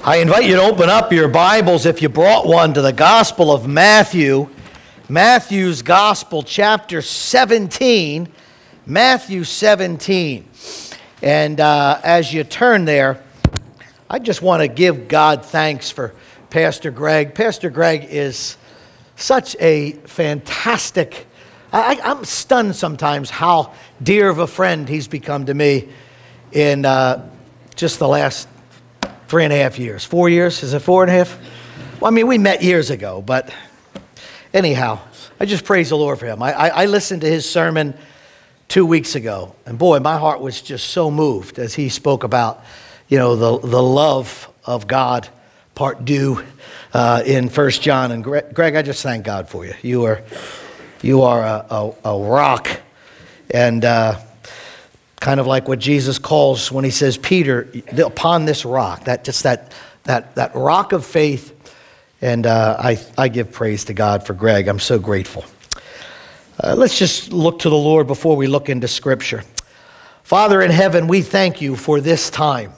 I invite you to open up your Bibles, if you brought one, to the Gospel of Matthew. Matthew's Gospel, chapter 17. Matthew 17. And as you turn there, I just want to give God thanks for Pastor Greg. Pastor Greg is such a fantastic, I'm stunned sometimes how dear of a friend he's become to me in just the last 3.5 years. 4 years? Is it 4.5? Well, I mean, we met years ago, but anyhow, I just praise the Lord for him. I listened to his sermon 2 weeks ago, and boy, my heart was just so moved as he spoke about, the love of God, part due in 1 John. And Greg, I just thank God for you. You are a rock, and kind of like what Jesus calls when he says, Peter, upon this rock, that rock of faith. And I give praise to God for Greg. I'm so grateful. Let's just look to the Lord before we look into Scripture. Father in heaven, we thank you for this time.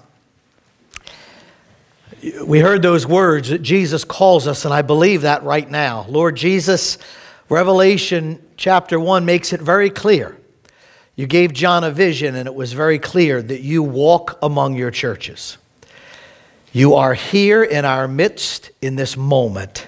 We heard those words that Jesus calls us, and I believe that right now. Lord Jesus, Revelation chapter 1 makes it very clear. You gave John a vision, and it was very clear that you walk among your churches. You are here in our midst in this moment.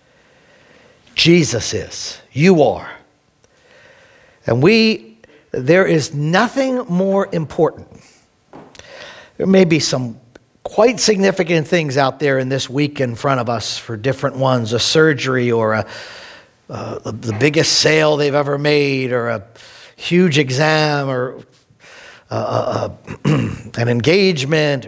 Jesus is. You are. And there is nothing more important. There may be some quite significant things out there in this week in front of us for different ones, a surgery or the biggest sale they've ever made, or a huge exam, or an engagement.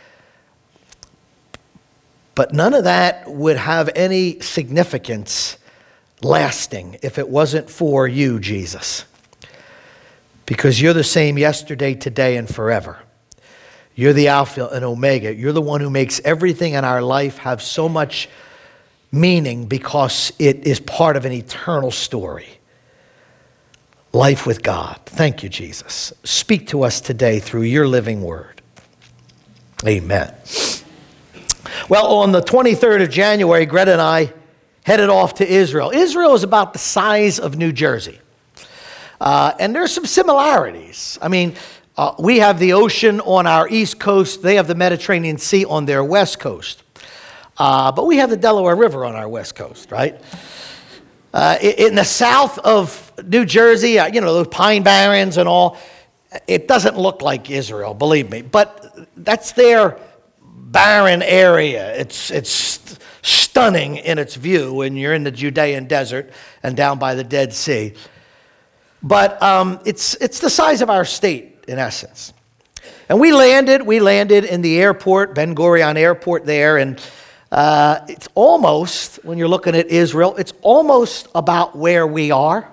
But none of that would have any significance lasting if it wasn't for you, Jesus. Because you're the same yesterday, today, and forever. You're the Alpha and Omega. You're the one who makes everything in our life have so much meaning because it is part of an eternal story. Life with God. Thank you, Jesus. Speak to us today through your living word. Amen. Well, on the 23rd of January, Greta and I headed off to Israel. Israel is about the size of New Jersey. And there's some similarities. I mean, we have the ocean on our east coast. They have the Mediterranean Sea on their west coast. But we have the Delaware River on our west coast, right? In the south of New Jersey, those pine barrens and all, it doesn't look like Israel, believe me. But that's their barren area. It's stunning in its view when you're in the Judean desert and down by the Dead Sea. But it's the size of our state, in essence. And we landed in the airport, Ben Gurion Airport there, and it's almost, when you're looking at Israel, it's almost about where we are.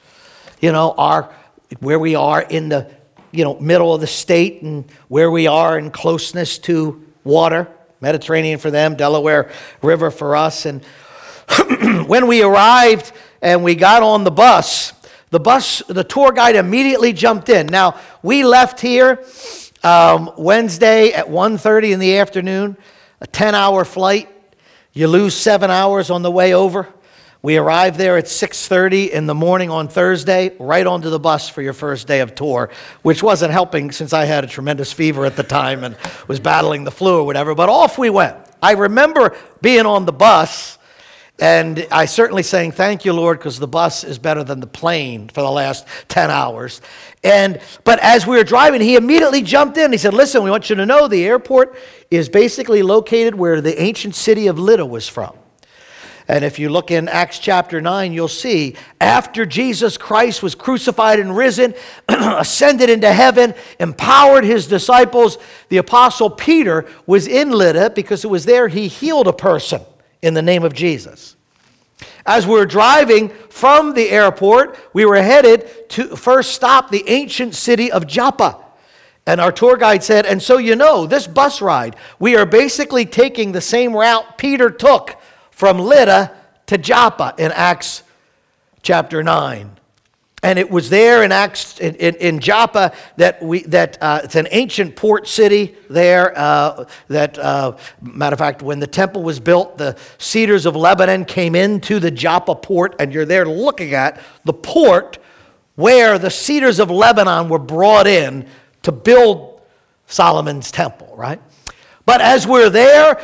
Where we are in the, middle of the state, and where we are in closeness to water, Mediterranean for them, Delaware River for us. And when we arrived and we got on the tour guide immediately jumped in. Now, we left here Wednesday at 1:30 in the afternoon, a 10-hour flight. You lose 7 hours on the way over. We arrived there at 6:30 in the morning on Thursday, right onto the bus for your first day of tour, which wasn't helping since I had a tremendous fever at the time and was battling the flu or whatever, but off we went. I remember being on the bus, and I certainly saying, thank you, Lord, because the bus is better than the plane for the last 10 hours. But as we were driving, he immediately jumped in. He said, listen, we want you to know the airport is basically located where the ancient city of Lydda was from. And if you look in Acts chapter 9, you'll see after Jesus Christ was crucified and risen, ascended into heaven, empowered his disciples, the apostle Peter was in Lydda because it was there he healed a person in the name of Jesus. As we were driving from the airport, we were headed to first stop the ancient city of Joppa. And our tour guide said, and so this bus ride, we are basically taking the same route Peter took from Lydda to Joppa in Acts chapter 9. And it was there in Acts in Joppa that it's an ancient port city there. Matter of fact, when the temple was built, the cedars of Lebanon came into the Joppa port, and you're there looking at the port where the cedars of Lebanon were brought in to build Solomon's temple, right? But as we're there,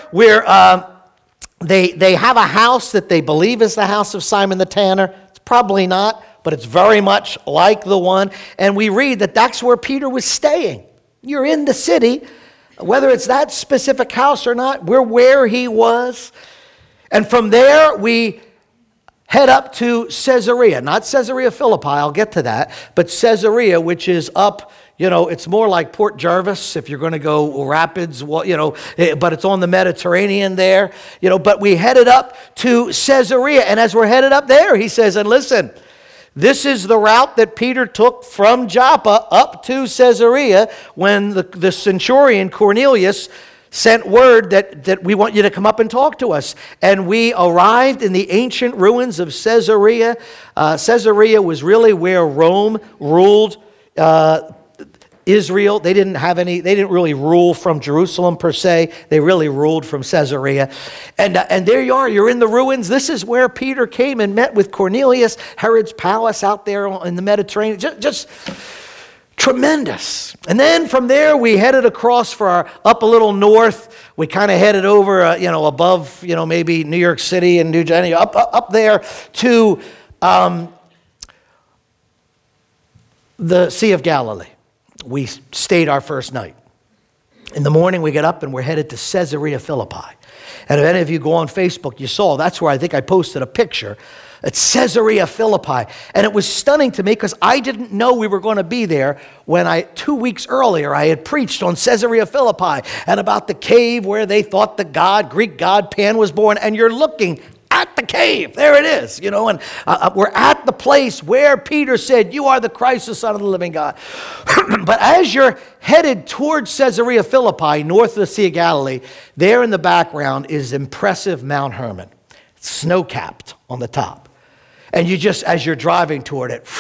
they have a house that they believe is the house of Simon the Tanner. It's probably not, but it's very much like the one. And we read that that's where Peter was staying. You're in the city, whether it's that specific house or not, we're where he was. And from there, we head up to Caesarea, not Caesarea Philippi, I'll get to that, but Caesarea, which is up, it's more like Port Jervis if you're going to go Rapids, but it's on the Mediterranean there, but we headed up to Caesarea, and as we're headed up there, he says, and listen, this is the route that Peter took from Joppa up to Caesarea when the centurion Cornelius sent word that we want you to come up and talk to us. And we arrived in the ancient ruins of Caesarea. Caesarea was really where Rome ruled Israel. They didn't really rule from Jerusalem per se. They really ruled from Caesarea. And there you are, you're in the ruins. This is where Peter came and met with Cornelius, Herod's palace out there in the Mediterranean. Just tremendous. And then from there, we headed across up a little north. We kind of headed over, above, maybe New York City and New Jersey, up there to the Sea of Galilee. We stayed our first night. In the morning, we get up and we're headed to Caesarea Philippi. And if any of you go on Facebook, you saw, that's where I think I posted a picture. It's Caesarea Philippi. And it was stunning to me because I didn't know we were going to be there when 2 weeks earlier, I had preached on Caesarea Philippi and about the cave where they thought the Greek god Pan was born. And you're looking at the cave. There it is, and we're at the place where Peter said, you are the Christ, the Son of the living God. But as you're headed towards Caesarea Philippi, north of the Sea of Galilee, there in the background is impressive Mount Hermon. It's snow-capped on the top. And as you're driving toward it,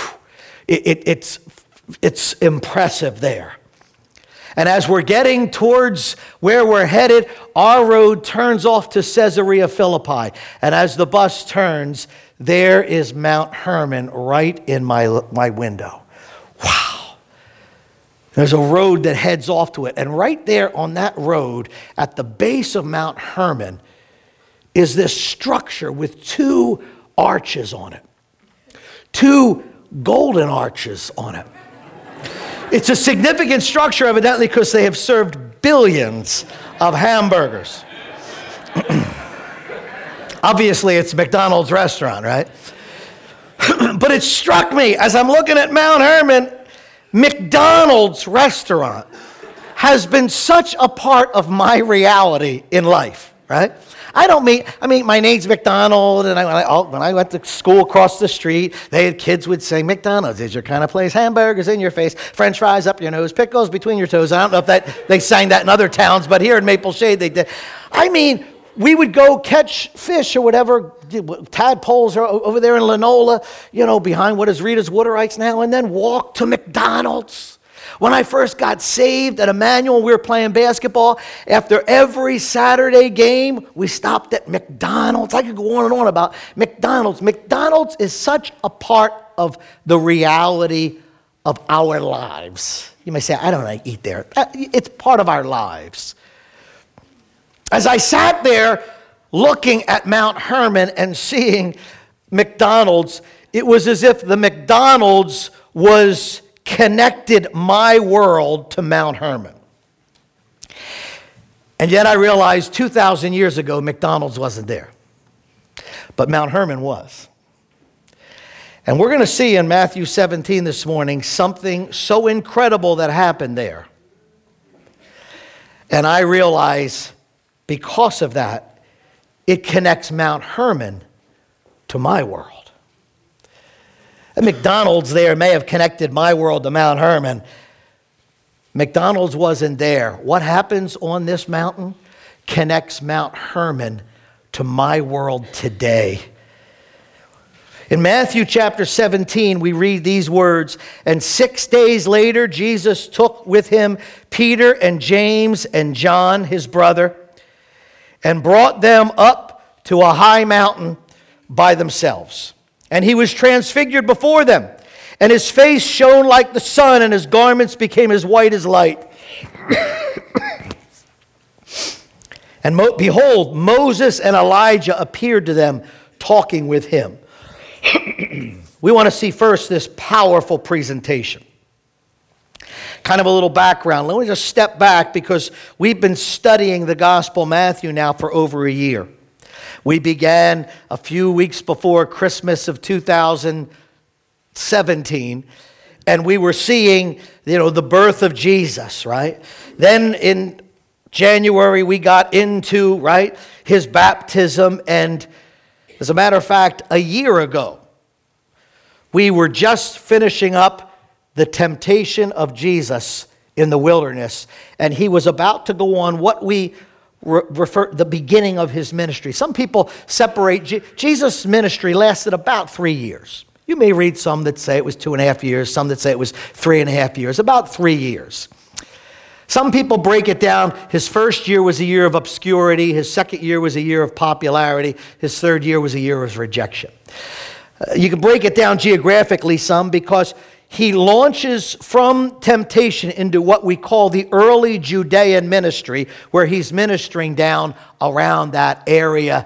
it's impressive there. And as we're getting towards where we're headed, our road turns off to Caesarea Philippi. And as the bus turns, there is Mount Hermon right in my window. Wow. There's a road that heads off to it. And right there on that road, at the base of Mount Hermon, is this structure with 2 arches on it. 2 golden arches on it. It's a significant structure, evidently, because they have served billions of hamburgers. Obviously, it's McDonald's restaurant, right? But it struck me as I'm looking at Mount Hermon, McDonald's restaurant has been such a part of my reality in life, right? My name's McDonald, and when I went to school across the street, kids would say, McDonald's is your kind of place, hamburgers in your face, French fries up your nose, pickles between your toes. I don't know if they sang that in other towns, but here in Maple Shade they did. We would go catch fish or whatever, tadpoles over there in Lenola, behind what is Rita's Wooderites now, and then walk to McDonald's. When I first got saved at Emmanuel, we were playing basketball. After every Saturday game, we stopped at McDonald's. I could go on and on about McDonald's. McDonald's is such a part of the reality of our lives. You may say, I don't eat there. It's part of our lives. As I sat there looking at Mount Hermon and seeing McDonald's, it was as if the McDonald's connected my world to Mount Hermon. And yet I realized 2,000 years ago, McDonald's wasn't there. But Mount Hermon was. And we're going to see in Matthew 17 this morning something so incredible that happened there. And I realize because of that, it connects Mount Hermon to my world. And McDonald's there may have connected my world to Mount Hermon. McDonald's wasn't there. What happens on this mountain connects Mount Hermon to my world today. In Matthew chapter 17, we read these words, "And 6 days later, Jesus took with him Peter and James and John, his brother, and brought them up to a high mountain by themselves. And he was transfigured before them, and his face shone like the sun, and his garments became as white as light. And behold, Moses and Elijah appeared to them, talking with him." We want to see first this powerful presentation. Kind of a little background. Let me just step back because we've been studying the Gospel of Matthew now for over a year. We began a few weeks before Christmas of 2017, and we were seeing, the birth of Jesus, right? Then in January, we got into, right, his baptism, and as a matter of fact, a year ago, we were just finishing up the temptation of Jesus in the wilderness, and he was about to go on what we refer the beginning of his ministry. Some people separate Jesus' ministry lasted about 3 years. You may read some that say it was 2.5 years, some that say it was 3.5 years, about 3 years. Some people break it down. His first year was a year of obscurity. His second year was a year of popularity. His third year was a year of rejection. You can break it down geographically some because he launches from temptation into what we call the early Judean ministry, where he's ministering down around that area,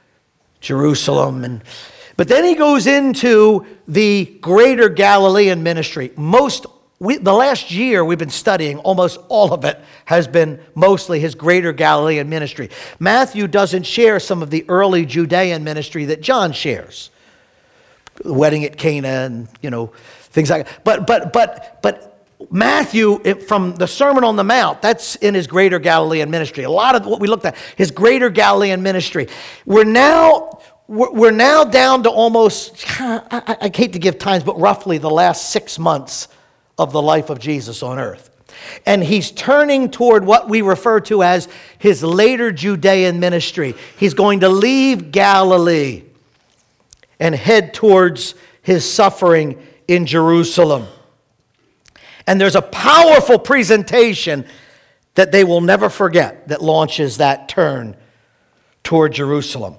Jerusalem. But then he goes into the greater Galilean ministry. The last year we've been studying, almost all of it has been mostly his greater Galilean ministry. Matthew doesn't share some of the early Judean ministry that John shares. The wedding at Cana and, things like that. But Matthew, from the Sermon on the Mount, that's in his greater Galilean ministry. A lot of what we looked at, his greater Galilean ministry. We're now down to almost, I hate to give times, but roughly the last 6 months of the life of Jesus on earth. And he's turning toward what we refer to as his later Judean ministry. He's going to leave Galilee and head towards his suffering in Jerusalem. And there's a powerful presentation that they will never forget that launches that turn toward Jerusalem.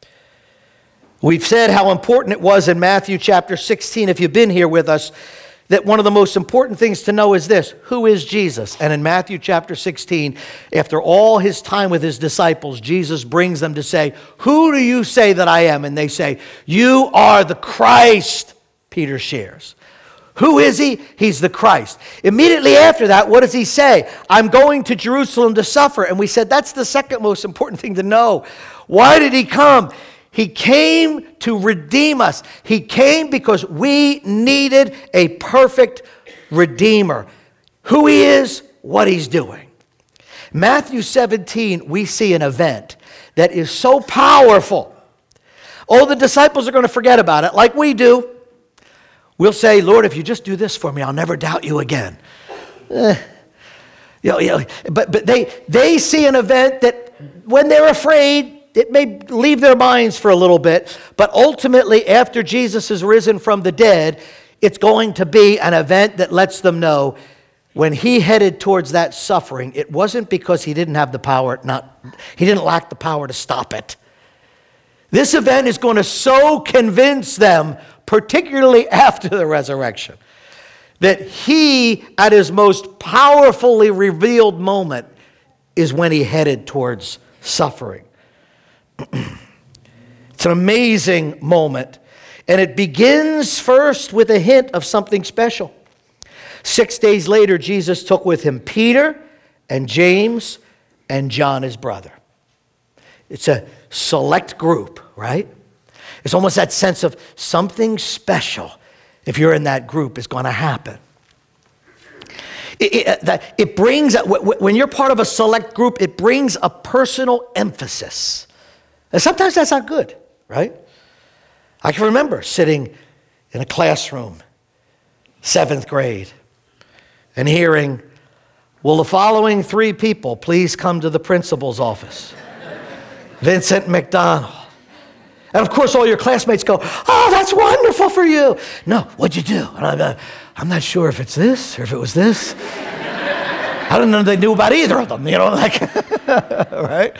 We've said how important it was in Matthew chapter 16, if you've been here with us, that one of the most important things to know is this: who is Jesus? And in Matthew chapter 16, after all his time with his disciples, Jesus brings them to say, "Who do you say that I am?" And they say, "You are the Christ," Peter shares. Who is he? He's the Christ. Immediately after that, what does he say? "I'm going to Jerusalem to suffer." And we said that's the second most important thing to know. Why did he come? He came to redeem us. He came because we needed a perfect redeemer. Who he is, what he's doing. Matthew 17, we see an event that is so powerful. Oh, the disciples are going to forget about it like we do. We'll say, "Lord, if you just do this for me, I'll never doubt you again." But they see an event that when they're afraid, it may leave their minds for a little bit, but ultimately, after Jesus is risen from the dead, it's going to be an event that lets them know when he headed towards that suffering, it wasn't because he didn't have the power, he didn't lack the power to stop it. This event is going to so convince them, particularly after the resurrection, that he, at his most powerfully revealed moment, is when he headed towards suffering. It's an amazing moment. And it begins first with a hint of something special. 6 days later, Jesus took with him Peter and James and John, his brother. It's a select group, right? It's almost that sense of something special, if you're in that group, is going to happen. It brings, when you're part of a select group, it brings a personal emphasis. And sometimes that's not good, right? I can remember sitting in a classroom, 7th grade, and hearing, "Will the following 3 people please come to the principal's office?" Vincent McDonald. And of course, all your classmates go, oh, that's wonderful for you. No, what'd you do? And I'm not sure if it's this or if it was this. I don't know if they knew about either of them, like, right?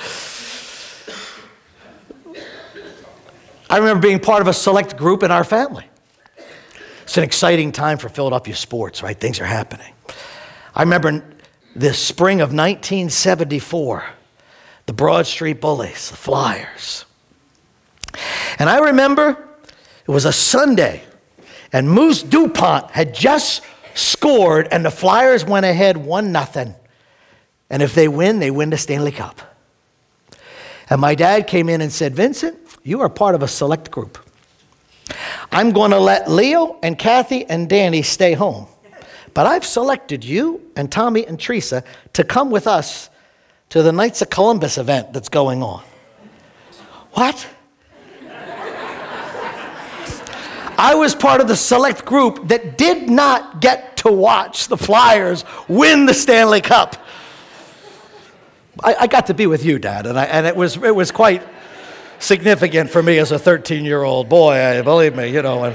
I remember being part of a select group in our family. It's an exciting time for Philadelphia sports, right? Things are happening. I remember the spring of 1974, the Broad Street Bullies, the Flyers. And I remember it was a Sunday, and Moose DuPont had just scored, and the Flyers went ahead 1-0. And if they win the Stanley Cup. And my dad came in and said, Vincent, you are part of a select group. I'm going to let Leo and Kathy and Danny stay home. But I've selected you and Tommy and Teresa to come with us to the Knights of Columbus event that's going on. What? I was part of the select group that did not get to watch the Flyers win the Stanley Cup. I got to be with you, Dad, and it was quite significant for me as a 13-year-old boy. Believe me, And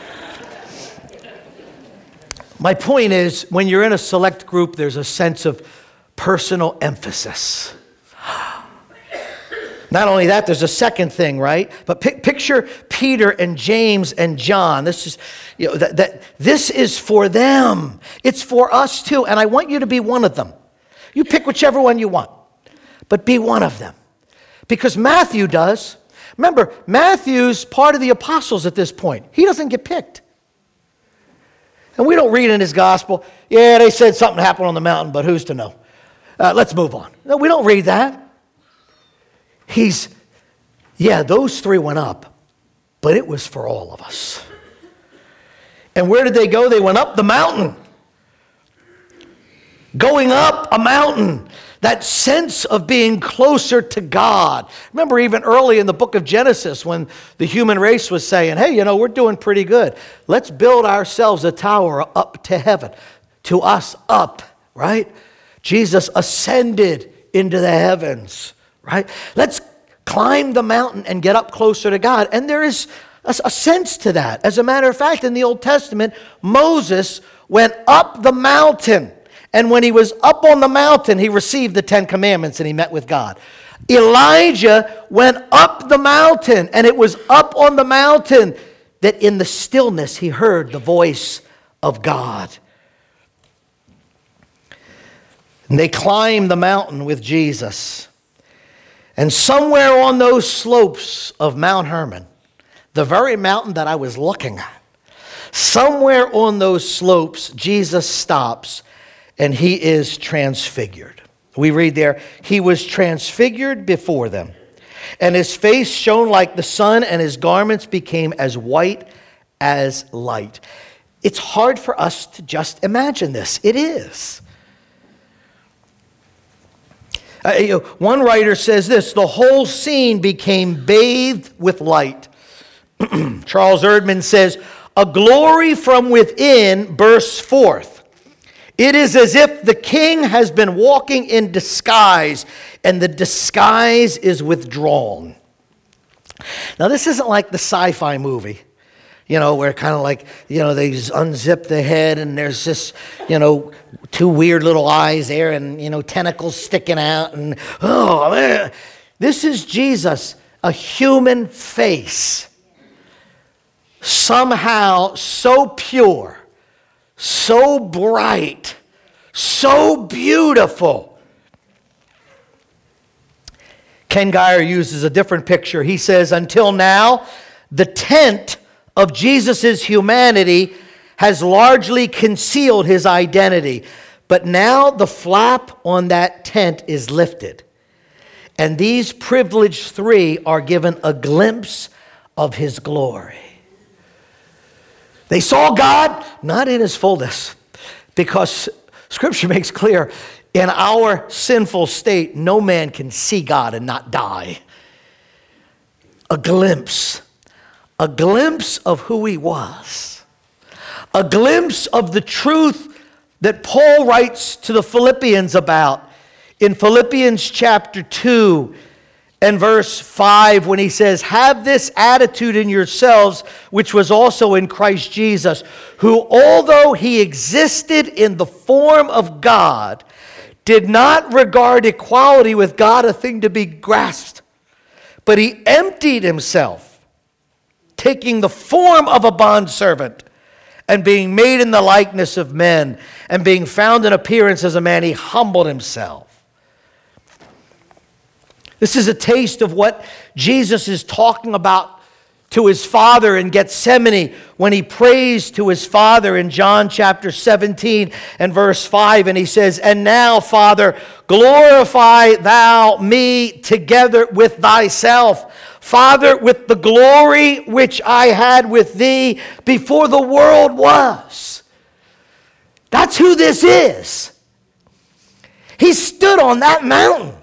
my point is, when you're in a select group, there's a sense of personal emphasis. Not only that, there's a second thing, right? But picture Peter and James and John. This is, this is for them. It's for us too, and I want you to be one of them. You pick whichever one you want, but be one of them, because Matthew does. Remember, Matthew's part of the apostles at this point. He doesn't get picked, and we don't read in his gospel. Yeah, they said something happened on the mountain, but who's to know? Let's move on. No, we don't read that. Those three went up, but it was for all of us. And where did they go? They went up the mountain. Going up a mountain, that sense of being closer to God. Remember even early in the book of Genesis when the human race was saying, hey, we're doing pretty good. Let's build ourselves a tower up to heaven. To us up, right? Jesus ascended into the heavens. Right? Let's climb the mountain and get up closer to God. And there is a sense to that. As a matter of fact, in the Old Testament, Moses went up the mountain. And when he was up on the mountain, he received the 10 Commandments and he met with God. Elijah went up the mountain, and it was up on the mountain that in the stillness he heard the voice of God. And they climbed the mountain with Jesus. And somewhere on those slopes of Mount Hermon, the very mountain that I was looking at, somewhere on those slopes, Jesus stops and he is transfigured. We read there, he was transfigured before them, and his face shone like the sun, and his garments became as white as light. It's hard for us to just imagine this. It is. One writer says this, the whole scene became bathed with light. Charles Erdman says, a glory from within bursts forth. It is as if the king has been walking in disguise, and the disguise is withdrawn. Now, this isn't like the sci-fi movie, where kind of like, they unzip the head and there's this, two weird little eyes there and, tentacles sticking out. And, oh, man. This is Jesus, a human face. Somehow so pure, so bright, so beautiful. Ken Geyer uses a different picture. He says, until now, the tent of Jesus' humanity has largely concealed his identity. But now the flap on that tent is lifted. And these privileged three are given a glimpse of his glory. They saw God, not in his fullness, because Scripture makes clear, in our sinful state, no man can see God and not die. A glimpse of who he was. A glimpse of the truth that Paul writes to the Philippians about in Philippians chapter 2 and verse 5 when he says, have this attitude in yourselves, which was also in Christ Jesus, who although he existed in the form of God, did not regard equality with God a thing to be grasped, but he emptied himself, taking the form of a bondservant, and being made in the likeness of men, and being found in appearance as a man, he humbled himself. This is a taste of what Jesus is talking about to his Father in Gethsemane when he prays to his Father in John chapter 17 and verse 5. And he says, and now, Father, glorify thou me together with thyself, Father, with the glory which I had with thee before the world was. That's who this is. He stood on that mountain.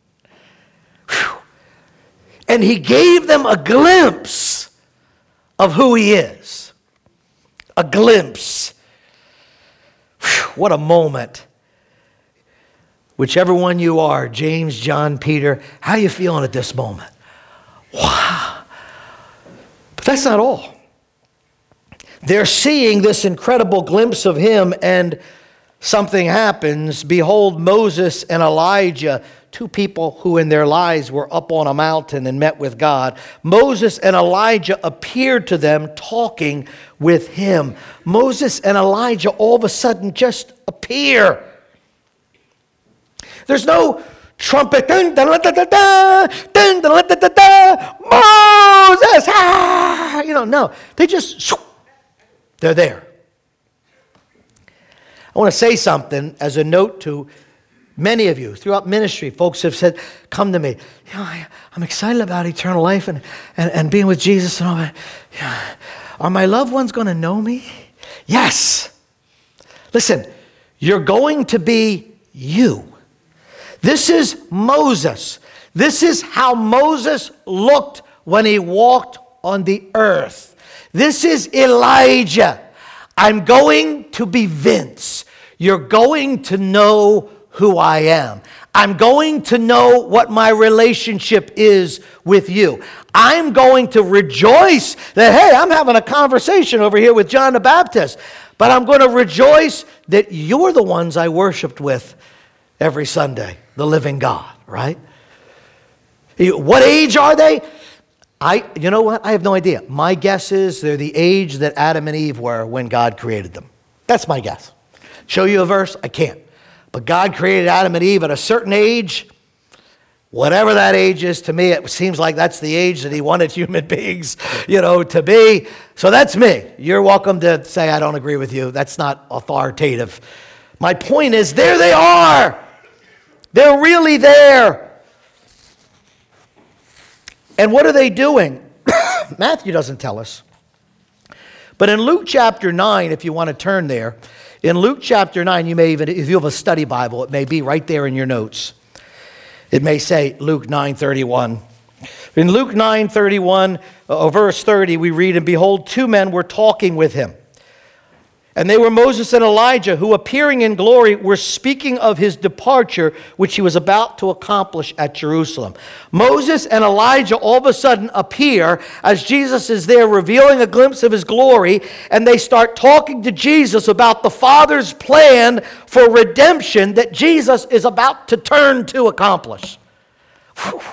And he gave them a glimpse of who he is. A glimpse. What a moment. Whichever one you are, James, John, Peter, how are you feeling at this moment? Wow. But that's not all. They're seeing this incredible glimpse of him, and something happens. Behold, Moses and Elijah, two people who in their lives were up on a mountain and met with God. Moses and Elijah appeared to them talking with him. Moses and Elijah all of a sudden just appear. There's no trumpet. Moses! Ah! No. They're there. I want to say something as a note to many of you throughout ministry. Folks have said, come to me. I'm excited about eternal life and being with Jesus and all that. Are my loved ones going to know me? Yes. Listen, you're going to be you. This is Moses. This is how Moses looked when he walked on the earth. This is Elijah. I'm going to be Vince. You're going to know who I am. I'm going to know what my relationship is with you. I'm going to rejoice that, hey, I'm having a conversation over here with John the Baptist. But I'm going to rejoice that you're the ones I worshiped with every Sunday, the living God, right? What age are they? You know what? I have no idea. My guess is they're the age that Adam and Eve were when God created them. That's my guess. Show you a verse? I can't. But God created Adam and Eve at a certain age. Whatever that age is, to me, it seems like that's the age that he wanted human beings, to be. So that's me. You're welcome to say I don't agree with you. That's not authoritative. My point is, there they are. They're really there. And what are they doing? Matthew doesn't tell us. But in Luke chapter 9, if you want to turn there, in Luke chapter 9, you may even, if you have a study Bible, it may be right there in your notes. It may say Luke 9:31. In Luke 9:31, verse 30, we read, and behold, two men were talking with him. And they were Moses and Elijah, who appearing in glory were speaking of his departure, which he was about to accomplish at Jerusalem. Moses and Elijah all of a sudden appear as Jesus is there revealing a glimpse of his glory, and they start talking to Jesus about the Father's plan for redemption that Jesus is about to turn to accomplish. Whew.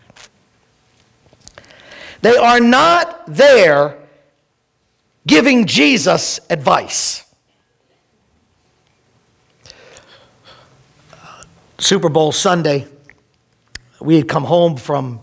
They are not there giving Jesus advice. Super Bowl Sunday, we had come home from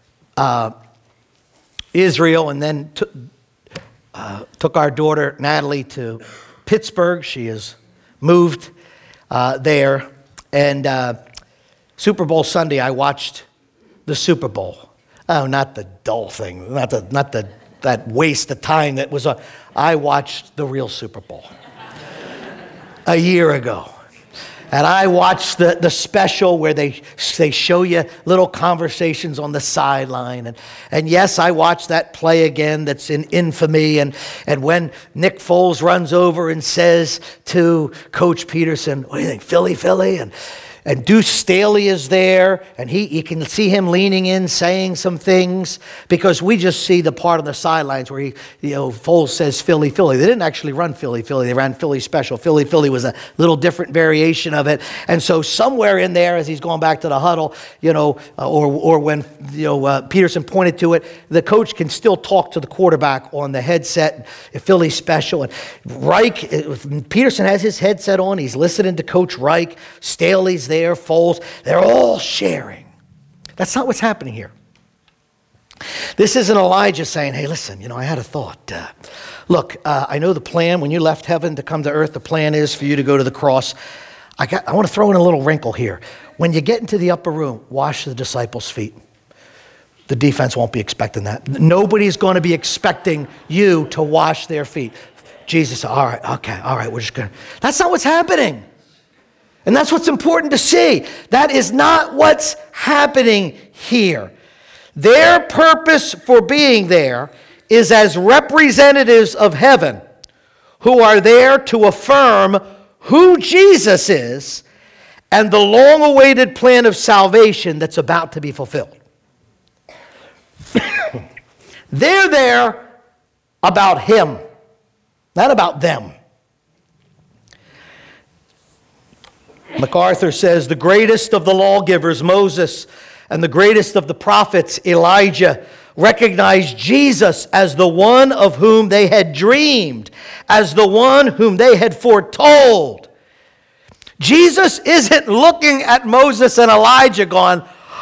Israel and then took our daughter Natalie to Pittsburgh. She has moved there. And Super Bowl Sunday, I watched the Super Bowl. Oh, not the dull thing, not that waste of time that was. I watched the real Super Bowl a year ago. And I watched the special where they show you little conversations on the sideline. And yes, I watched that play again that's in infamy. And when Nick Foles runs over and says to Coach Peterson, what do you think, Philly? And Deuce Staley is there, and you can see him leaning in, saying some things, because we just see the part on the sidelines where Foles says Philly, Philly. They didn't actually run Philly, Philly. They ran Philly Special. Philly, Philly was a little different variation of it. And so somewhere in there, as he's going back to the huddle, or when Peterson pointed to it, the coach can still talk to the quarterback on the headset, Philly Special. And Reich, Peterson has his headset on. He's listening to Coach Reich. Staley's there, Foles. They're all sharing. That's not what's happening here. This isn't Elijah saying, hey, listen, I had a thought. Look, I know the plan when you left heaven to come to earth, the plan is for you to go to the cross. I want to throw in a little wrinkle here. When you get into the upper room, wash the disciples' feet. The defense won't be expecting that. Nobody's going to be expecting you to wash their feet. Jesus said, all right, we're just going to. That's not what's happening. And that's what's important to see. That is not what's happening here. Their purpose for being there is as representatives of heaven who are there to affirm who Jesus is and the long-awaited plan of salvation that's about to be fulfilled. They're there about him, not about them. MacArthur says, the greatest of the lawgivers, Moses, and the greatest of the prophets, Elijah, recognized Jesus as the one of whom they had dreamed, as the one whom they had foretold. Jesus isn't looking at Moses and Elijah going,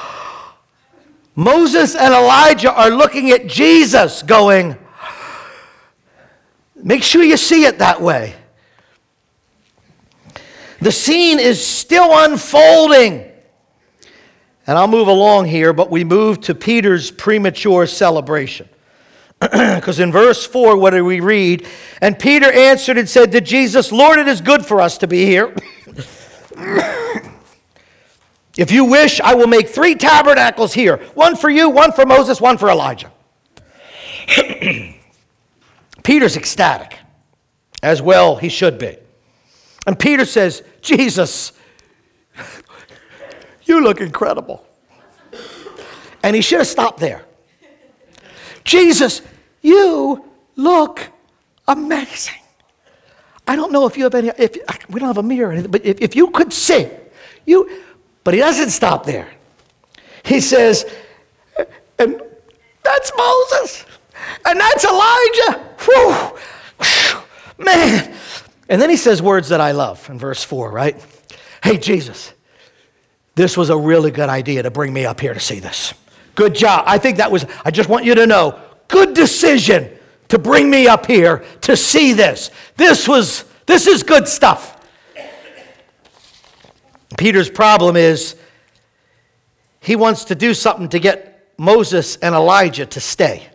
Moses and Elijah are looking at Jesus going, make sure you see it that way. The scene is still unfolding. And I'll move along here, but we move to Peter's premature celebration. Because in verse 4, what do we read? And Peter answered and said to Jesus, Lord, it is good for us to be here. If you wish, I will make 3 tabernacles here. One for you, one for Moses, one for Elijah. Peter's ecstatic. As well he should be. And Peter says, Jesus, you look incredible. And he should have stopped there. Jesus, you look amazing. I don't know if you have any, we don't have a mirror, but if you could see, but he doesn't stop there. He says, and that's Moses, and that's Elijah. Whew, man. And then he says words that I love in verse 4, right? Hey, Jesus, this was a really good idea to bring me up here to see this. Good job. I just want you to know, good decision to bring me up here to see this. This is good stuff. Peter's problem is he wants to do something to get Moses and Elijah to stay.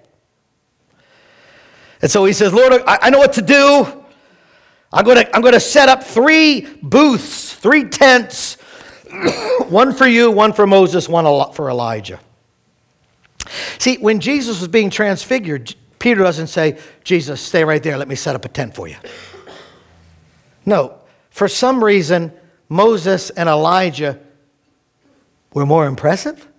And so he says, Lord, I know what to do. I'm going to set up 3 booths, 3 tents, one for you, one for Moses, one for Elijah. See, when Jesus was being transfigured, Peter doesn't say, Jesus, stay right there, let me set up a tent for you. No, for some reason, Moses and Elijah were more impressive.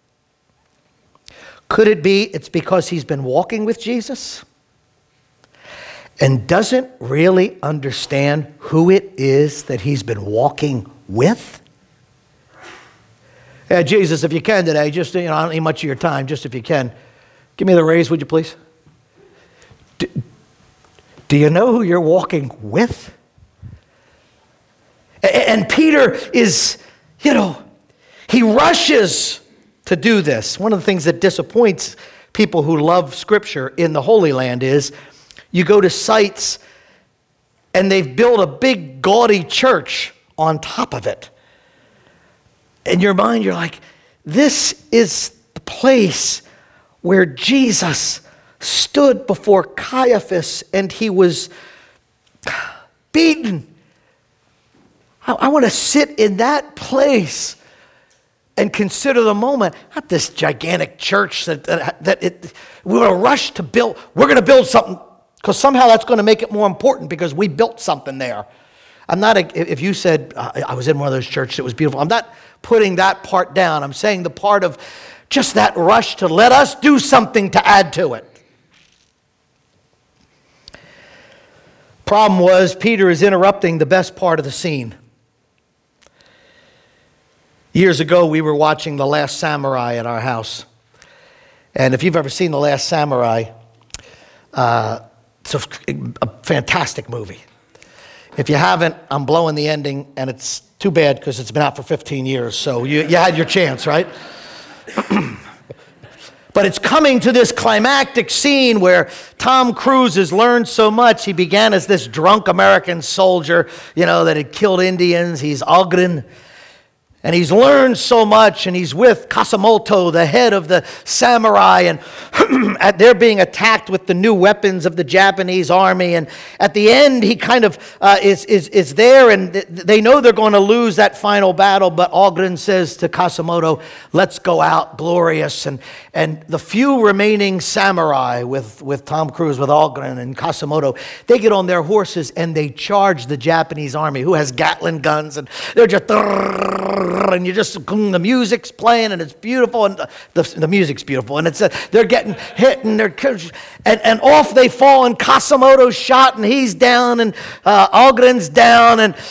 Could it be it's because he's been walking with Jesus and doesn't really understand who it is that he's been walking with? Yeah, Jesus, if you can today, just, I don't need much of your time, just if you can, give me the raise, would you please? Do you know who you're walking with? And Peter is, he rushes to do this. One of the things that disappoints people who love Scripture in the Holy Land is you go to sites and they've built a big gaudy church on top of it. In your mind, you're like, this is the place where Jesus stood before Caiaphas and he was beaten. I want to sit in that place and consider the moment, not this gigantic church that we're going to rush to build. We're going to build something because somehow that's going to make it more important because we built something there. if you said, I was in one of those churches, it was beautiful. I'm not putting that part down. I'm saying the part of just that rush to let us do something to add to it. Problem was, Peter is interrupting the best part of the scene. Years ago, we were watching The Last Samurai at our house. And if you've ever seen The Last Samurai, it's a fantastic movie. If you haven't, I'm blowing the ending, and it's too bad because it's been out for 15 years, so you had your chance, right? But it's coming to this climactic scene where Tom Cruise has learned so much. He began as this drunk American soldier, that had killed Indians. He's Ogren. And he's learned so much, and he's with Kasamoto, the head of the samurai, and they're being attacked with the new weapons of the Japanese army. And at the end, he kind of is there, and they know they're going to lose that final battle. But Ogren says to Kasamoto, "Let's go out glorious." And the few remaining samurai with Tom Cruise, with Ogren and Kasamoto, they get on their horses and they charge the Japanese army, who has Gatling guns, and they're just. And the music's playing, and it's beautiful, and the music's beautiful, and they're getting hit, and and off they fall, and Kasamoto's shot, and he's down, and Ogren's down, and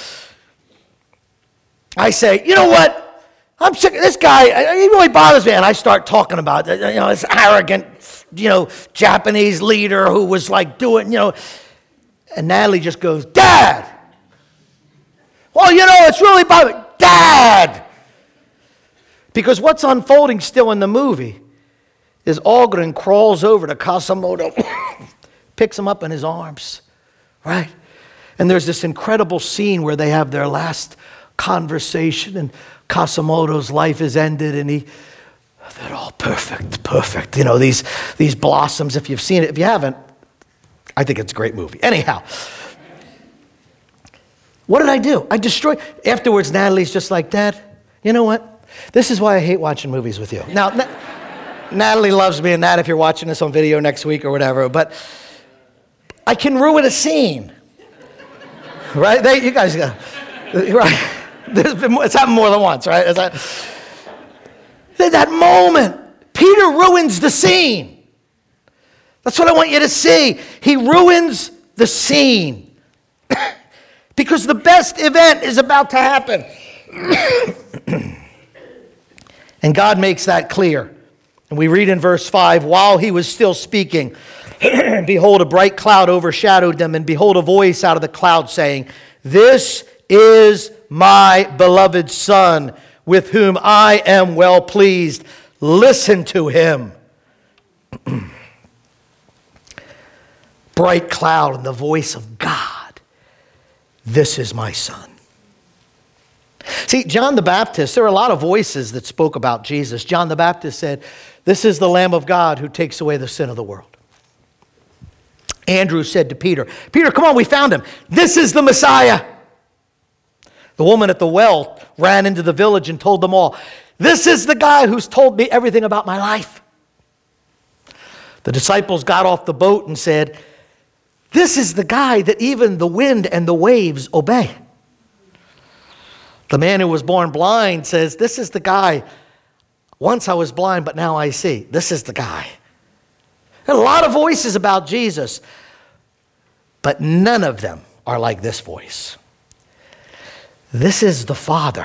I say, you know what? I'm sick of this guy. He really bothers me, and I start talking about this arrogant, Japanese leader who was like doing, and Natalie just goes, "Dad! Well, it's really bothering me. Dad!" Because what's unfolding still in the movie is Ogren crawls over to Kasamoto, picks him up in his arms, right? And there's this incredible scene where they have their last conversation, and Kasamoto's life is ended, and they're all perfect. These blossoms, if you've seen it. If you haven't, I think it's a great movie. Anyhow, what did I do? I destroyed. Afterwards, Natalie's just like, "Dad, you know what? This is why I hate watching movies with you." Now, Natalie loves me, and Nat, if you're watching this on video next week or whatever, but I can ruin a scene. Right? You guys got, right? It's happened more than once, right? That moment, Peter ruins the scene. That's what I want you to see. He ruins the scene. Because the best event is about to happen. And God makes that clear. And we read in verse 5, "While he was still speaking, behold, a bright cloud overshadowed them, and behold, a voice out of the cloud saying, 'This is my beloved Son, with whom I am well pleased. Listen to him.'" Bright cloud and the voice of God. "This is my Son." See, John the Baptist, there are a lot of voices that spoke about Jesus. John the Baptist said, "This is the Lamb of God who takes away the sin of the world." Andrew said to Peter, "Peter, come on, we found him. This is the Messiah." The woman at the well ran into the village and told them all, "This is the guy who's told me everything about my life." The disciples got off the boat and said, "This is the guy that even the wind and the waves obey." The man who was born blind says, "This is the guy. Once I was blind, but now I see." This is the guy. There are a lot of voices about Jesus, but none of them are like this voice. This is the Father.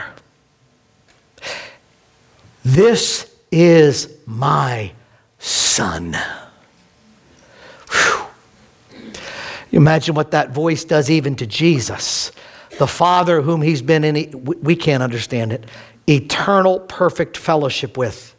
"This is my Son." Whew. You imagine what that voice does even to Jesus. The Father whom he's been in, we can't understand it, eternal perfect fellowship with.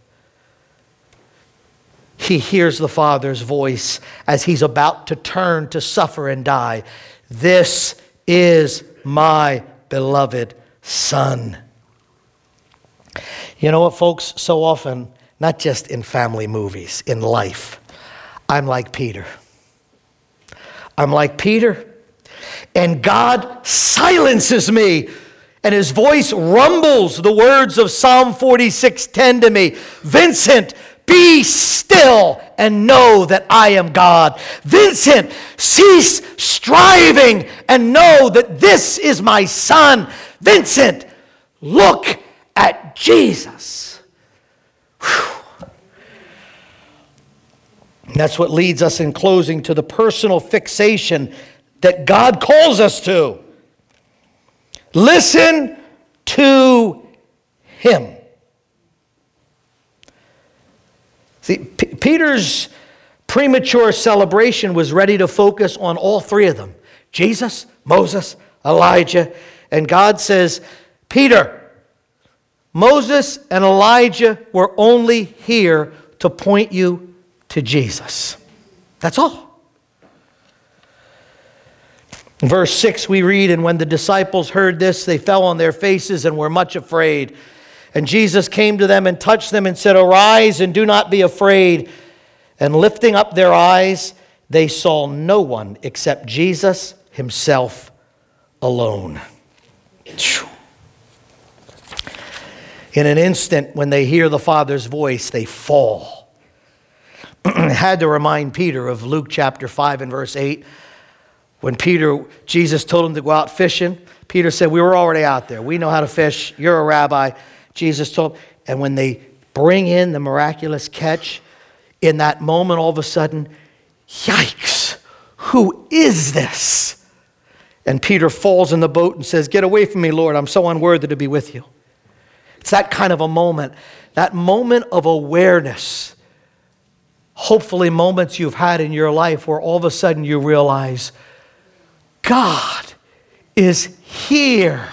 He hears the Father's voice as he's about to turn to suffer and die. "This is my beloved Son." You know what, folks? So often, not just in family movies, in life, I'm like Peter. I'm like Peter. And God silences me, and his voice rumbles the words of Psalm 46:10 to me. "Vincent, be still and know that I am God. Vincent, cease striving and know that this is my son. Vincent, look at Jesus. Whew. And that's what leads us in closing to the personal fixation that God calls us to. Listen to him. See, Peter's premature celebration was ready to focus on all three of them: Jesus, Moses, Elijah. And God says, Peter, Moses and Elijah were only here to point you to Jesus. That's all. In verse 6 we read, and when the disciples heard this, they fell on their faces and were much afraid. And Jesus came to them and touched them and said, arise and do not be afraid. And lifting up their eyes, they saw no one except Jesus himself alone. In an instant, when they hear the Father's voice, they fall. I had to remind Peter of Luke chapter 5 and verse 8. When Jesus told him to go out fishing, Peter said, we were already out there. We know how to fish. You're a rabbi. Jesus told him. And when they bring in the miraculous catch, in that moment, all of a sudden, yikes, who is this? And Peter falls in the boat and says, get away from me, Lord. I'm so unworthy to be with you. It's that kind of a moment, that moment of awareness. Hopefully moments you've had in your life where all of a sudden you realize, God is here.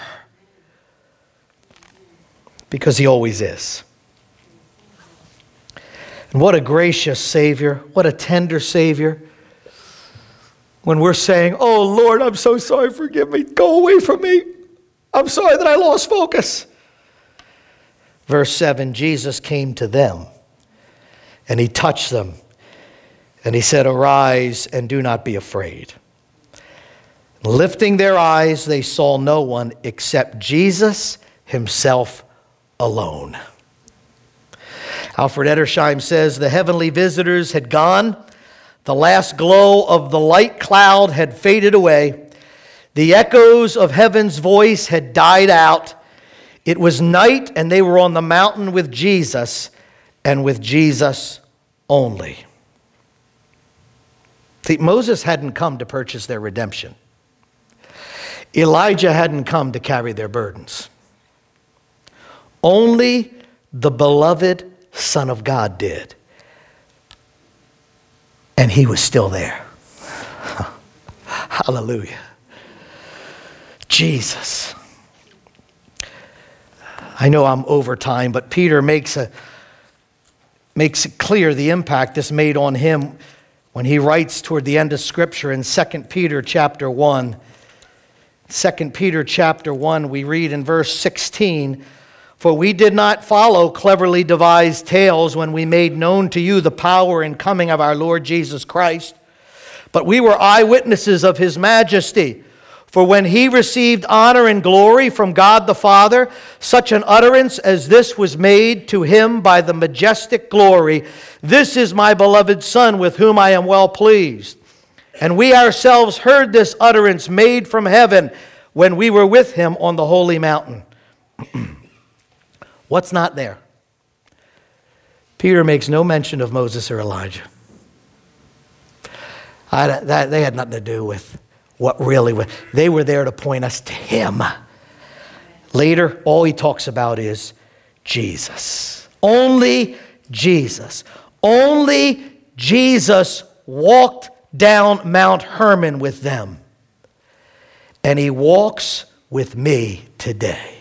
Because he always is. And what a gracious Savior. What a tender Savior. When we're saying, oh Lord, I'm so sorry, forgive me. Go away from me. I'm sorry that I lost focus. Verse 7, Jesus came to them and he touched them and he said, arise and do not be afraid. Lifting their eyes, they saw no one except Jesus himself alone. Alfred Edersheim says, the heavenly visitors had gone. The last glow of the light cloud had faded away. The echoes of heaven's voice had died out. It was night and they were on the mountain with Jesus and with Jesus only. See, Moses hadn't come to purchase their redemption. Elijah hadn't come to carry their burdens. Only the beloved Son of God did. And he was still there. Hallelujah. Jesus. I know I'm over time, but Peter makes it clear the impact this made on him when he writes toward the end of Scripture in 2 Peter chapter 1. 2 Peter chapter 1, we read in verse 16, for we did not follow cleverly devised tales when we made known to you the power and coming of our Lord Jesus Christ, but we were eyewitnesses of his majesty. For when he received honor and glory from God the Father, such an utterance as this was made to him by the majestic glory, this is my beloved Son with whom I am well pleased. And we ourselves heard this utterance made from heaven when we were with him on the holy mountain. What's not there? Peter makes no mention of Moses or Elijah. They had nothing to do with what really was. They were there to point us to him. Later, all he talks about is Jesus. Only Jesus. Only Jesus walked down Mount Hermon with them. And he walks with me today.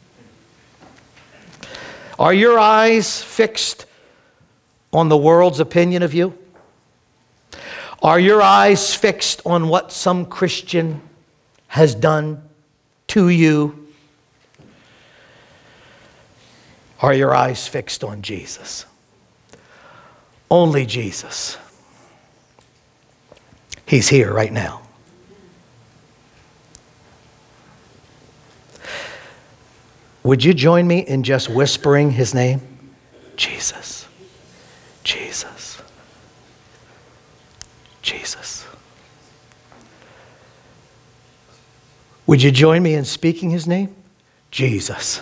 Are your eyes fixed on the world's opinion of you? Are your eyes fixed on what some Christian has done to you? Are your eyes fixed on Jesus? Only Jesus. He's here right now. Would you join me in just whispering his name? Jesus. Jesus. Jesus. Would you join me in speaking his name? Jesus.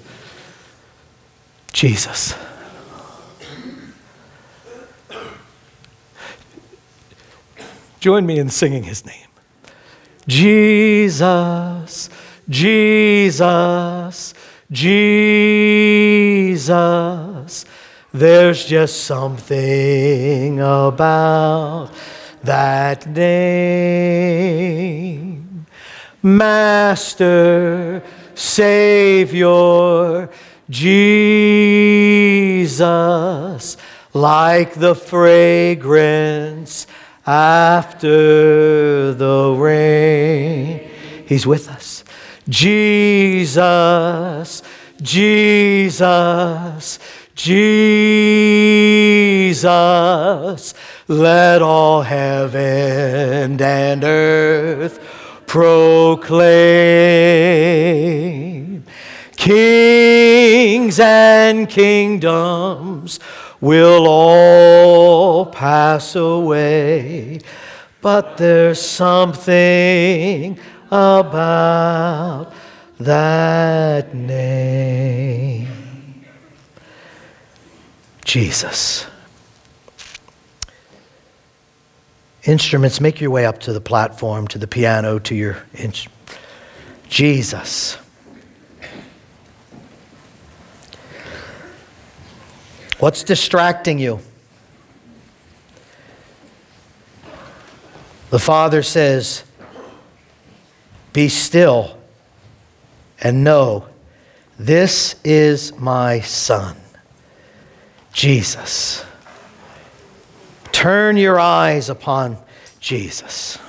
Jesus. Join me in singing his name. Jesus, Jesus, Jesus. There's just something about that name. Master, Savior, Jesus, like the fragrance after the rain. He's with us. Jesus, Jesus, Jesus, let all heaven and earth proclaim. Kings and kingdoms will all pass away, but there's something about that name. Jesus. Instruments, make your way up to the platform, to the piano, to your Jesus. What's distracting you? The Father says, be still and know this is my Son, Jesus. Turn your eyes upon Jesus.